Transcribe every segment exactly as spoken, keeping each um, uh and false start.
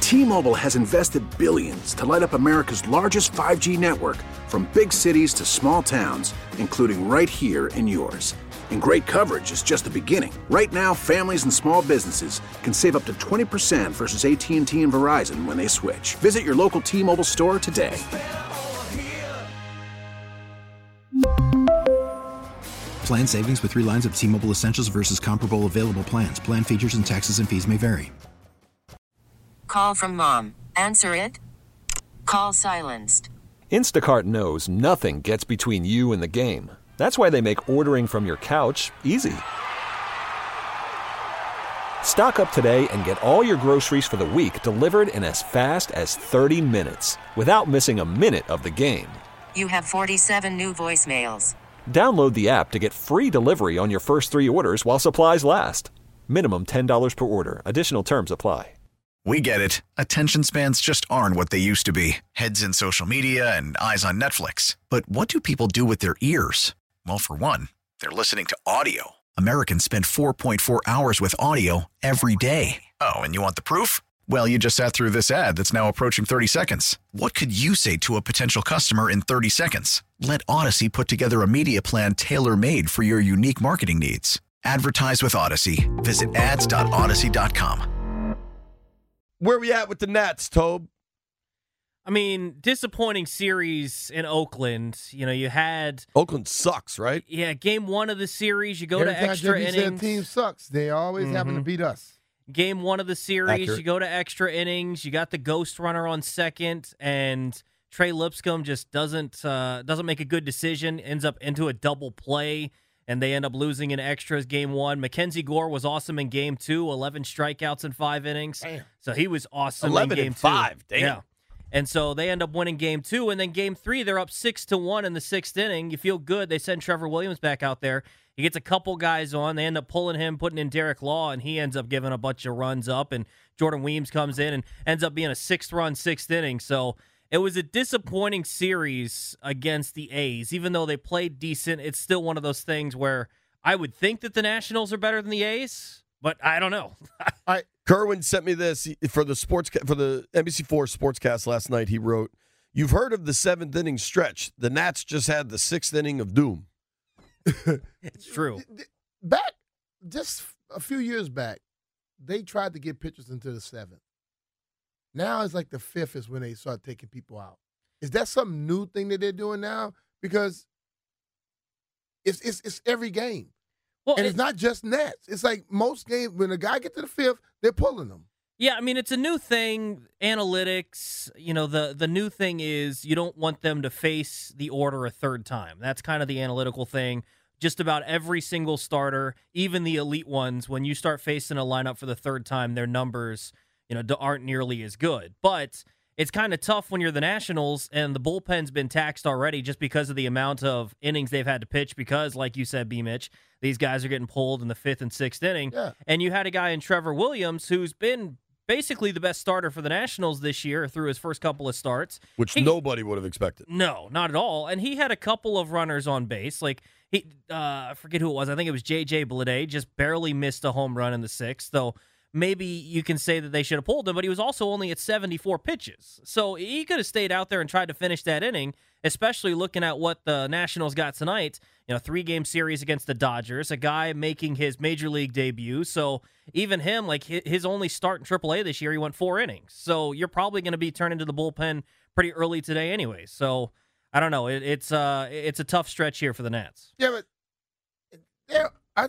T-Mobile has invested billions to light up America's largest five G network, from big cities to small towns, including right here in yours. And great coverage is just the beginning. Right now, families and small businesses can save up to twenty percent versus A T and T and Verizon when they switch. Visit your local T-Mobile store today. Plan savings with three lines of T-Mobile Essentials versus comparable available plans. Plan features and taxes and fees may vary. Call from mom. Answer it. Call silenced. Instacart knows nothing gets between you and the game. That's why they make ordering from your couch easy. Stock up today and get all your groceries for the week delivered in as fast as thirty minutes without missing a minute of the game. You have forty-seven new voicemails. Download the app to get free delivery on your first three orders while supplies last. Minimum ten dollars per order. Additional terms apply. We get it. Attention spans just aren't what they used to be. Heads in social media and eyes on Netflix. But what do people do with their ears? Well, for one, they're listening to audio. Americans spend four point four hours with audio every day. Oh, and you want the proof? Well, you just sat through this ad that's now approaching thirty seconds. What could you say to a potential customer in thirty seconds? Let Odyssey put together a media plan tailor-made for your unique marketing needs. Advertise with Odyssey. Visit ads dot odyssey dot com. Where we at with the Nats, Tobe? I mean, disappointing series in Oakland. You know, you had Oakland sucks, right? Yeah, game one of the series, you go Every to time extra J P innings. said team sucks. They always Mhm. happen to beat us. Game one of the series, Accurate. you go to extra innings. You got the ghost runner on second, and Trey Lipscomb just doesn't uh, doesn't make a good decision. Ends up into a double play, and they end up losing in extras. Game one, Mackenzie Gore was awesome in game two. eleven strikeouts in five innings, Damn. so he was awesome eleven in game and five, two. damn. Yeah. And so they end up winning game two, and then game three, they're up six to one in the sixth inning. You feel good. They send Trevor Williams back out there. He gets a couple guys on. They end up pulling him, putting in Derek Law, and he ends up giving a bunch of runs up. And Jordan Weems comes in and ends up being a sixth-run sixth inning. So it was a disappointing series against the A's. Even though they played decent, it's still one of those things where I would think that the Nationals are better than the A's, but I don't know. Kerwin sent me this He- for the sports for the N B C four Sportscast last night. He wrote, "You've heard of the seventh inning stretch. The Nats just had the sixth inning of doom." It's true. Back just a few years back, they tried to get pitchers into the seventh. Now it's like the fifth is when they start taking people out. Is that some new thing that they're doing now? Because it's it's, it's every game. Well, and it- it's not just Nats. It's like most games, when a guy gets to the fifth, they're pulling them. Yeah, I mean, it's a new thing, analytics. You know, the, the new thing is you don't want them to face the order a third time. That's kind of the analytical thing. Just about every single starter, even the elite ones, when you start facing a lineup for the third time, their numbers, you know, aren't nearly as good. But it's kind of tough when you're the Nationals and the bullpen's been taxed already just because of the amount of innings they've had to pitch because, like you said, B-Mitch, these guys are getting pulled in the fifth and sixth inning. Yeah. And you had a guy in Trevor Williams who's been basically the best starter for the Nationals this year through his first couple of starts. Which He- nobody would have expected. No, not at all. And he had a couple of runners on base. Like, he, uh, I forget who it was. I think it was J J Bleday, just barely missed a home run in the sixth. Though maybe you can say that they should have pulled him, but he was also only at seventy-four pitches. So he could have stayed out there and tried to finish that inning, especially looking at what the Nationals got tonight. You know, three-game series against the Dodgers, a guy making his major league debut. So even him, like hi- his only start in triple A this year, he went four innings. So you're probably going to be turning to the bullpen pretty early today anyway. So I don't know. It, it's uh, it's a tough stretch here for the Nats. Yeah, but there, I,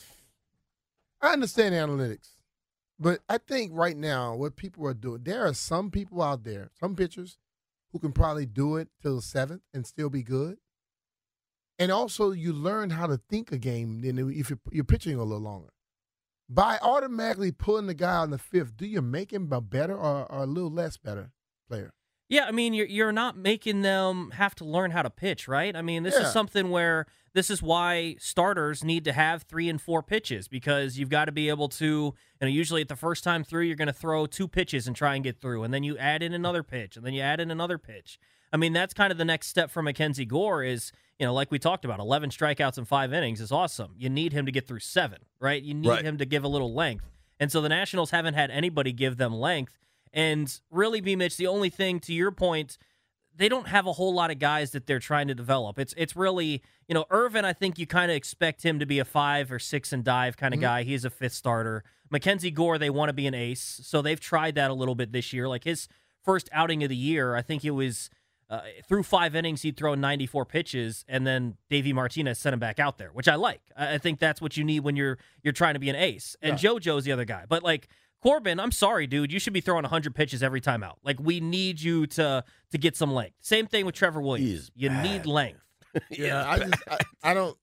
I understand analytics, but I think right now what people are doing, there are some people out there, some pitchers, who can probably do it till the seventh and still be good. And also, you learn how to think a game then if you're, you're pitching a little longer. By automatically pulling the guy on the fifth, do you make him a better or, or a little less better player? Yeah, I mean, you're you're not making them have to learn how to pitch, right? I mean, this Yeah. is something where this is why starters need to have three and four pitches because you've got to be able to, you know, usually at the first time through, you're going to throw two pitches and try and get through, and then you add in another pitch, and then you add in another pitch. I mean, that's kind of the next step for Mackenzie Gore is, you know, like we talked about, eleven strikeouts in five innings is awesome. You need him to get through seven, right? You need Right. him to give a little length. And so the Nationals haven't had anybody give them length. And really, B. Mitch, the only thing, to your point, they don't have a whole lot of guys that they're trying to develop. It's it's really, you know, Irvin, I think you kind of expect him to be a five or six and dive kind of mm-hmm. guy. He's a fifth starter. Mackenzie Gore, they want to be an ace, so they've tried that a little bit this year. Like his first outing of the year, I think it was uh, through five innings, he'd throw ninety-four pitches, and then Davey Martinez sent him back out there, which I like. I think that's what you need when you're you're trying to be an ace. And yeah. JoJo's the other guy. But, like, Corbin, I'm sorry, dude. You should be throwing one hundred pitches every time out. Like, we need you to to get some length. Same thing with Trevor Williams. You bad. need length. yeah, I just I, I don't.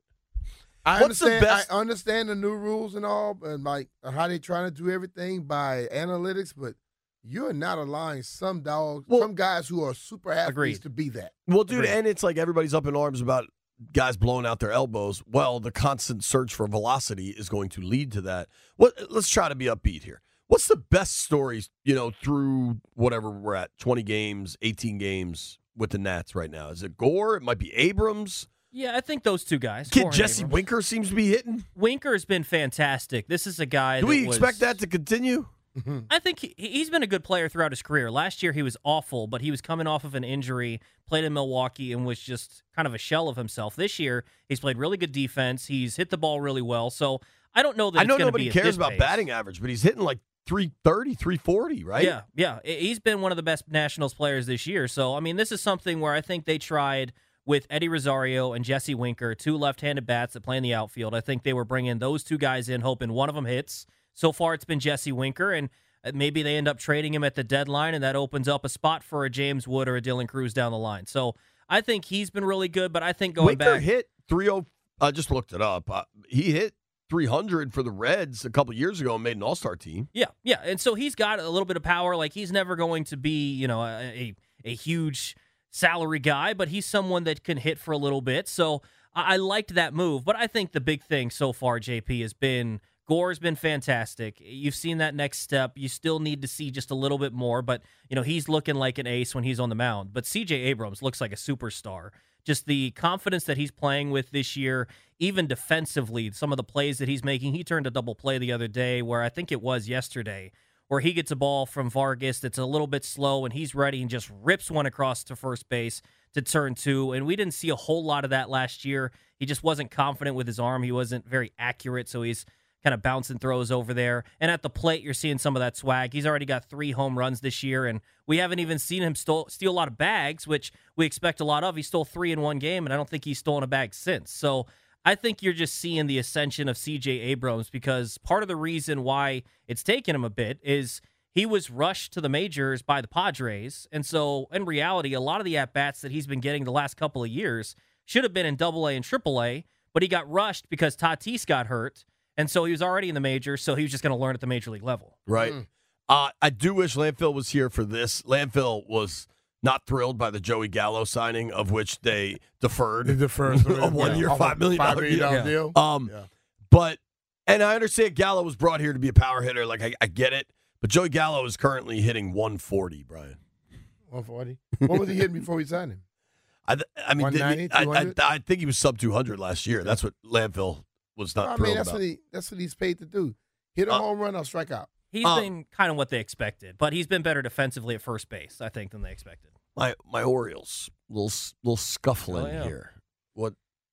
I What's understand. The best? I understand the new rules and all, and like how they trying to do everything by analytics, but you're not allowing some dogs, well, some guys who are super athletes agreed. to be that. Well, dude, agreed. and it's like everybody's up in arms about guys blowing out their elbows. Well, the constant search for velocity is going to lead to that. What? Let's try to be upbeat here. What's the best stories, you know, through whatever we're at, twenty games, eighteen games with the Nats right now? Is it Gore? It might be Abrams. Yeah, I think those two guys. Kid Jesse Abrams. Winker seems to be hitting. Winker's been fantastic. This is a guy Do that we was, expect that to continue? I think he, he's been a good player throughout his career. Last year he was awful, but he was coming off of an injury, played in Milwaukee, and was just kind of a shell of himself. This year he's played really good defense. He's hit the ball really well. So I don't know that I know it's nobody be cares about pace. batting average, but he's hitting like three thirty, three forty, right? Yeah, yeah. He's been one of the best Nationals players this year. So, I mean, this is something where I think they tried with Eddie Rosario and Jesse Winker, two left-handed bats that play in the outfield. I think they were bringing those two guys in, hoping one of them hits. So far, it's been Jesse Winker, and maybe they end up trading him at the deadline, and that opens up a spot for a James Wood or a Dylan Cruz down the line. So I think he's been really good, but I think going Winker back... hit three oh. I just looked it up. Uh, he hit three hundred for the Reds a couple years ago and made an all-star team. Yeah, yeah, and so he's got a little bit of power. Like, he's never going to be, you know, a, a, a huge salary guy, but he's someone that can hit for a little bit. So I, I liked that move, but I think the big thing so far, J P, has been Gore's been fantastic. You've seen that next step. You still need to see just a little bit more, but, you know, he's looking like an ace when he's on the mound. But C J Abrams looks like a superstar. Just the confidence that he's playing with this year, even defensively, some of the plays that he's making. He turned a double play the other day where I think it was yesterday, where he gets a ball from Vargas that's a little bit slow, and he's ready and just rips one across to first base to turn two. And we didn't see a whole lot of that last year. He just wasn't confident with his arm. He wasn't very accurate, so he's kind of bouncing throws over there. And at the plate, you're seeing some of that swag. He's already got three home runs this year, and we haven't even seen him stole, steal a lot of bags, which we expect a lot of. He stole three in one game, and I don't think he's stolen a bag since. So I think you're just seeing the ascension of C J Abrams, because part of the reason why it's taken him a bit is he was rushed to the majors by the Padres. And so in reality, a lot of the at-bats that he's been getting the last couple of years should have been in double A and triple A, but he got rushed because Tatis got hurt. And so he was already in the majors, so he was just going to learn at the major league level. Right. Mm. Uh, I do wish Landfill was here for this. Landfill was not thrilled by the Joey Gallo signing, of which they deferred. They deferred a one-year, yeah. five million dollars deal. Yeah. deal. Um, yeah. But, and I understand Gallo was brought here to be a power hitter. Like, I, I get it. But Joey Gallo is currently hitting one forty, Brian. one forty? What was he hitting before we signed him? I, I mean, I, I, I think he was sub two hundred last year. That's what Landfill was not I thrilled mean, that's about. what he that's what he's paid to do. Hit a uh, home run or strike out. He's uh, been kind of what they expected, but he's been better defensively at first base, I think, than they expected. My my Orioles, little little scuffling oh, yeah. here. What?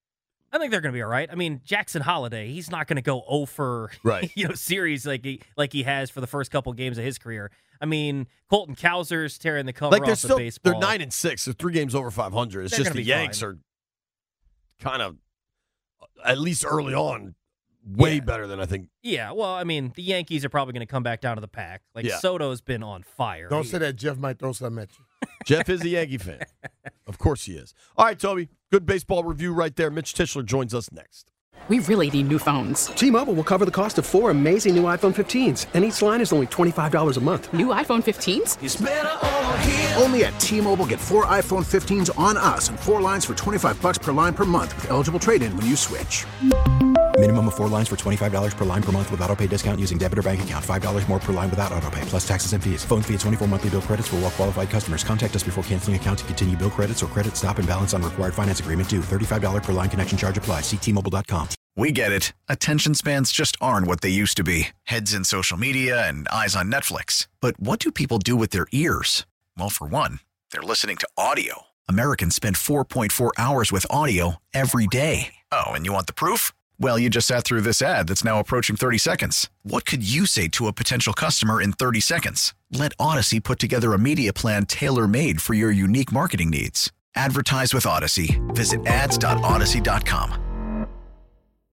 I think they're going to be all right. I mean, Jackson Holiday, he's not going to go oh for right. you know series like he like he has for the first couple games of his career. I mean, Colton Cowser's tearing the cover like off they're the still, baseball. They're nine and six. They're three games over five hundred. It's they're just the Yanks fine. are kind of, at least early on, way yeah. better than I think. Yeah, well, I mean, the Yankees are probably going to come back down to the pack. Like, yeah. Soto's been on fire. Don't he, say that. Jeff might throw something at you. Jeff is a Yankee fan. Of course he is. All right, Toby, good baseball review right there. Mitch Tischler joins us next. We really need new phones. T-Mobile will cover the cost of four amazing new iPhone fifteens, and each line is only twenty-five dollars a month. New iPhone fifteens? It's better over here. Only at T-Mobile, get four iPhone fifteens on us and four lines for twenty-five dollars per line per month with eligible trade-in when you switch. Minimum of four lines for twenty-five dollars per line per month with autopay discount using debit or bank account. five dollars more per line without autopay, plus taxes and fees. Phone fee at twenty-four monthly bill credits for well-qualified customers. Contact us before canceling account to continue bill credits or credit stop and balance on required finance agreement due. thirty-five dollars per line connection charge applies. See T Mobile dot com. We get it. Attention spans just aren't what they used to be. Heads in social media and eyes on Netflix. But what do people do with their ears? Well, for one, they're listening to audio. Americans spend four point four hours with audio every day. Oh, and you want the proof? Well, you just sat through this ad that's now approaching thirty seconds. What could you say to a potential customer in thirty seconds? Let Odyssey put together a media plan tailor-made for your unique marketing needs. Advertise with Odyssey. Visit ads dot odyssey dot com.